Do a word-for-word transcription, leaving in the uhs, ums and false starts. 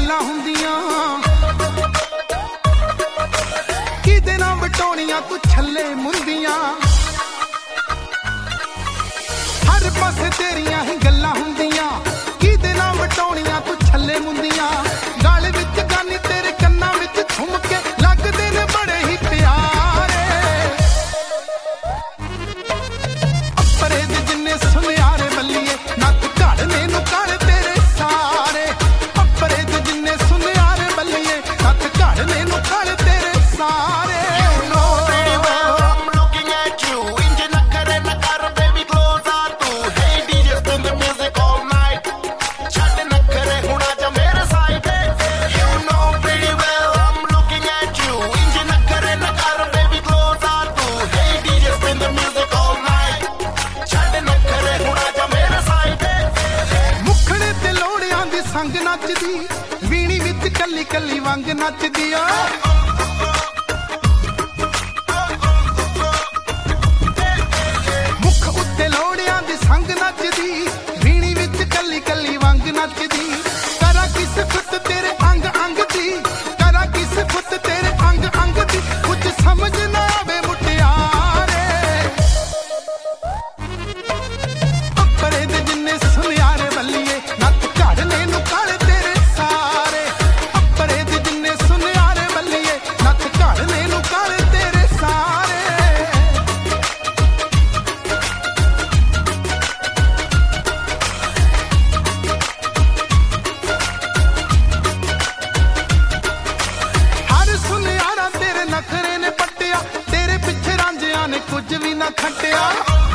गल्लां हुंदियां किदे नाल वटोणियां तू छल्ले मुंदियां हर पासे तेरियां ही गल्लां हुंदियां किदे नाल वटोणियां तू छल्ले मुंदियां गल विच गानी तेरे कन्नां विच झुमके लगदे ने बड़े ही प्यारे अपरे दे जिन्ने सुनियारे बल्लिए नक घड़ने नूं कर तेरे सारे अपरे दे जिन्ने सुनियारे बल्लिए नक घड़ने नूं कर तेरे सारे संग नचदी वीणी विच कली कली वांग नचदी आ मुख उत्ते लोड़ियां दी संग नचदी वीणी विच कली कली वांग नचदी करा किस फुट तेरे अंग अंग दी करा किस फुट तेरे अंग अंग दी कुछ समझ ना आवे मुटियारे अपरे दे जिन्ने सुनियारे बल्लिए नक घड़ने नूं कर तेरे सारे अपरे दे जिन्ने सुनियारे बल्लिए नक घड़ने नूं कर तेरे सारे हर सुनियारा तेरे नखरे ने पट्टिया तेरे पिछे रांझिया ने कुछ भी ना खट्टिया